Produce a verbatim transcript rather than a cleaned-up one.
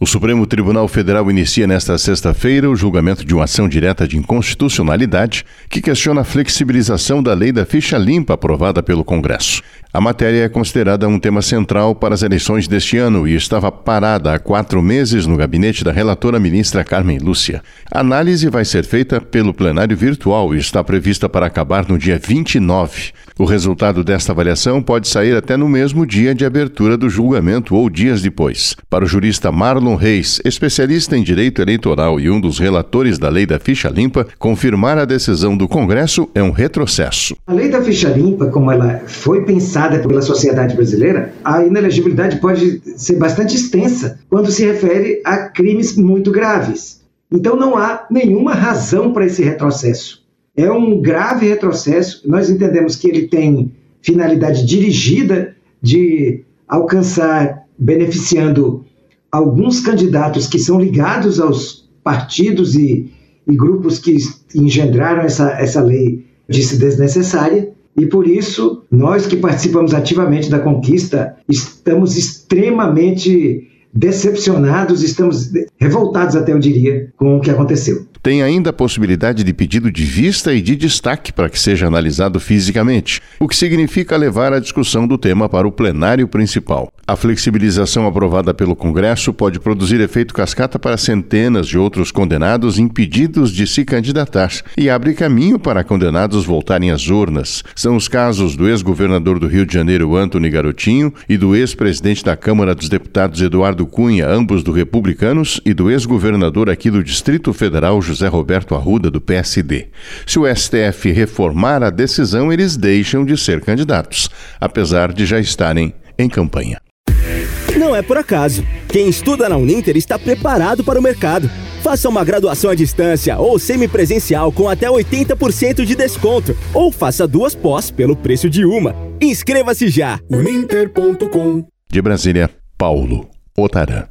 O Supremo Tribunal Federal inicia nesta sexta-feira o julgamento de uma ação direta de inconstitucionalidade que questiona a flexibilização da lei da ficha limpa aprovada pelo Congresso. A matéria é considerada um tema central para as eleições deste ano e estava parada há quatro meses no gabinete da relatora ministra Carmen Lúcia. A análise vai ser feita pelo plenário virtual e está prevista para acabar no dia vinte e nove. O resultado desta avaliação pode sair até no mesmo dia de abertura do julgamento ou dias depois. Para o jurista Marlon Reis, especialista em direito eleitoral e um dos relatores da lei da ficha limpa, confirmar a decisão do Congresso é um retrocesso. A lei da ficha limpa, como ela foi pensada pela sociedade brasileira, a inelegibilidade pode ser bastante extensa quando se refere a crimes muito graves. Então não há nenhuma razão para esse retrocesso. É um grave retrocesso. Nós entendemos que ele tem finalidade dirigida de alcançar, beneficiando alguns candidatos que são ligados aos partidos e, e grupos que engendraram essa, essa lei disse desnecessária. E por isso, nós que participamos ativamente da conquista, estamos extremamente decepcionados, estamos revoltados até, eu diria, com o que aconteceu. Tem ainda a possibilidade de pedido de vista e de destaque para que seja analisado fisicamente, o que significa levar a discussão do tema para o plenário principal. A flexibilização aprovada pelo Congresso pode produzir efeito cascata para centenas de outros condenados impedidos de se candidatar e abre caminho para condenados voltarem às urnas. São os casos do ex-governador do Rio de Janeiro, Antony Garotinho, e do ex-presidente da Câmara dos Deputados, Eduardo Cunha, ambos do Republicanos, e do ex-governador aqui do Distrito Federal, José Roberto Arruda, do P S D. Se o S T F reformar a decisão, eles deixam de ser candidatos, apesar de já estarem em campanha. Não é por acaso. Quem estuda na Uninter está preparado para o mercado. Faça uma graduação à distância ou semipresencial com até oitenta por cento de desconto. Ou faça duas pós pelo preço de uma. Inscreva-se já! uninter ponto com. De Brasília, Paulo Otarã.